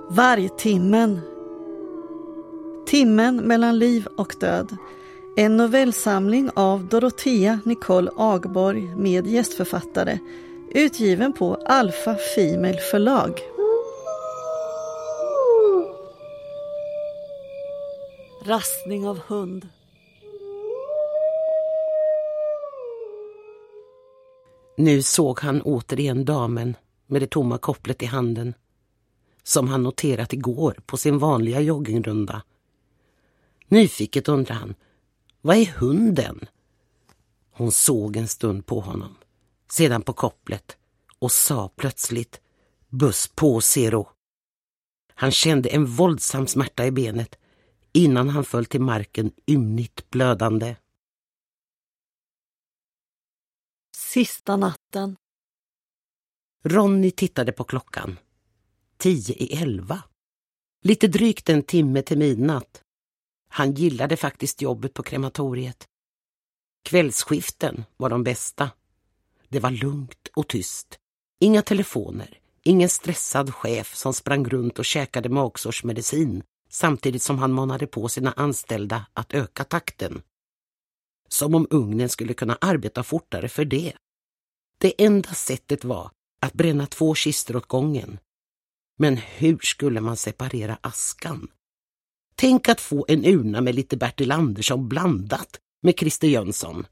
Vargtimmen. Timmen mellan liv och död. En novellsamling av Dorothea Nicole Agborg med gästförfattare. Utgiven på Alpha Female förlag. Rastning av hund. Nu såg han återigen damen med det tomma kopplet i handen, som han noterat igår på sin vanliga joggingrunda. Nyfiket undrade han, vad är hunden? Hon såg en stund på honom, sedan på kopplet och sa plötsligt, buss på Zero. Han kände en våldsam smärta i benet innan han föll till marken ymnigt blödande. Sista natten. Ronny tittade på klockan. 10:11. Lite drygt en timme till midnatt. Han gillade faktiskt jobbet på krematoriet. Kvällsskiften var de bästa. Det var lugnt och tyst. Inga telefoner. Ingen stressad chef som sprang runt och käkade magsårsmedicin samtidigt som han manade på sina anställda att öka takten. Som om ugnen skulle kunna arbeta fortare för det. Det enda sättet var att bränna 2 kistor åt gången. Men hur skulle man separera askan? Tänk att få en urna med lite Bertil Andersson blandat med Christer Jönsson.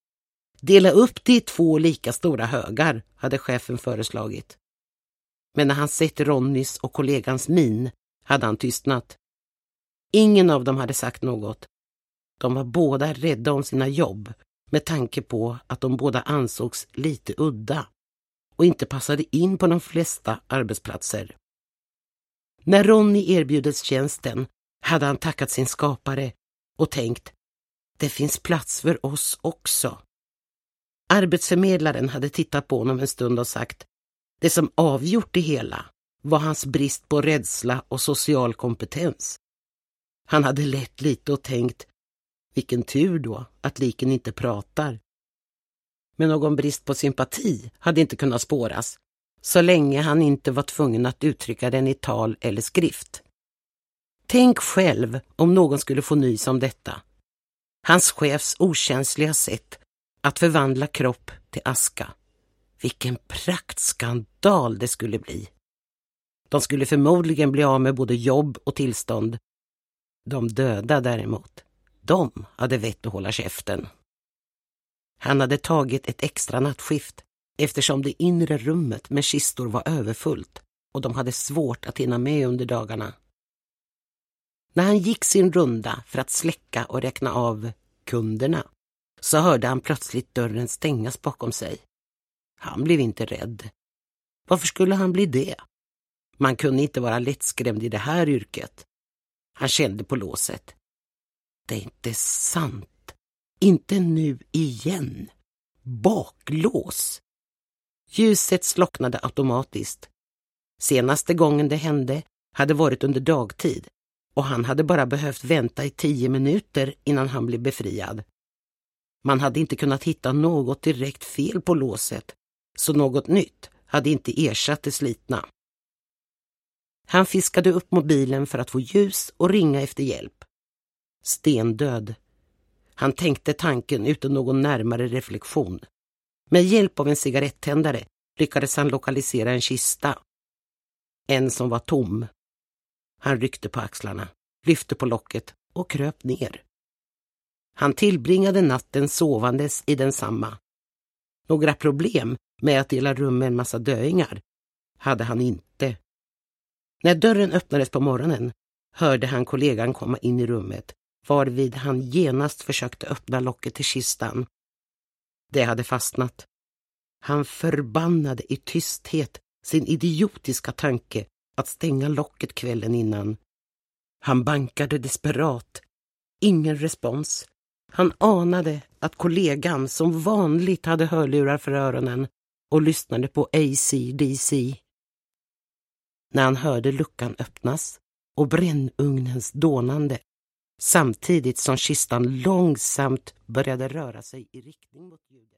Dela upp det i 2 lika stora högar, hade chefen föreslagit. Men när han sett Ronnys och kollegans min hade han tystnat. Ingen av dem hade sagt något. De var båda rädda om sina jobb med tanke på att de båda ansågs lite udda och inte passade in på de flesta arbetsplatser. När Ronny erbjudits tjänsten hade han tackat sin skapare och tänkt, det finns plats för oss också. Arbetsförmedlaren hade tittat på honom en stund och sagt, det som avgjort det hela var hans brist på rädsla och social kompetens. Han hade lett lite och tänkt, vilken tur då att liken inte pratar. Men någon brist på sympati hade inte kunnat spåras, så länge han inte var tvungen att uttrycka den i tal eller skrift. Tänk själv om någon skulle få nys om detta. Hans chefs okänsliga sätt att förvandla kropp till aska. Vilken praktskandal det skulle bli. De skulle förmodligen bli av med både jobb och tillstånd. De döda däremot, de hade vett att hålla käften. Han hade tagit ett extra nattskift eftersom det inre rummet med kistor var överfullt och de hade svårt att hinna med under dagarna. När han gick sin runda för att släcka och räkna av kunderna så hörde han plötsligt dörren stängas bakom sig. Han blev inte rädd. Varför skulle han bli det? Man kunde inte vara lättskrämd i det här yrket. Han kände på låset. Det är inte sant. Inte nu igen. Baklås. Ljuset slocknade automatiskt. Senaste gången det hände hade varit under dagtid och han hade bara behövt vänta i 10 minuter innan han blev befriad. Man hade inte kunnat hitta något direkt fel på låset, så något nytt hade inte ersatt det slitna. Han fiskade upp mobilen för att få ljus och ringa efter hjälp. Stendöd. Han tänkte tanken utan någon närmare reflektion. Med hjälp av en cigarettändare lyckades han lokalisera en kista. En som var tom. Han ryckte på axlarna, lyfte på locket och kröp ner. Han tillbringade natten sovandes i densamma. Några problem med att dela rum med en massa döingar hade han inte. När dörren öppnades på morgonen hörde han kollegan komma in i rummet, varvid han genast försökte öppna locket till kistan. Det hade fastnat. Han förbannade i tysthet sin idiotiska tanke att stänga locket kvällen innan. Han bankade desperat. Ingen respons. Han anade att kollegan som vanligt hade hörlurar för öronen och lyssnade på AC/DC. När han hörde luckan öppnas och brännugnens dånande, samtidigt som kistan långsamt började röra sig i riktning mot ljudet.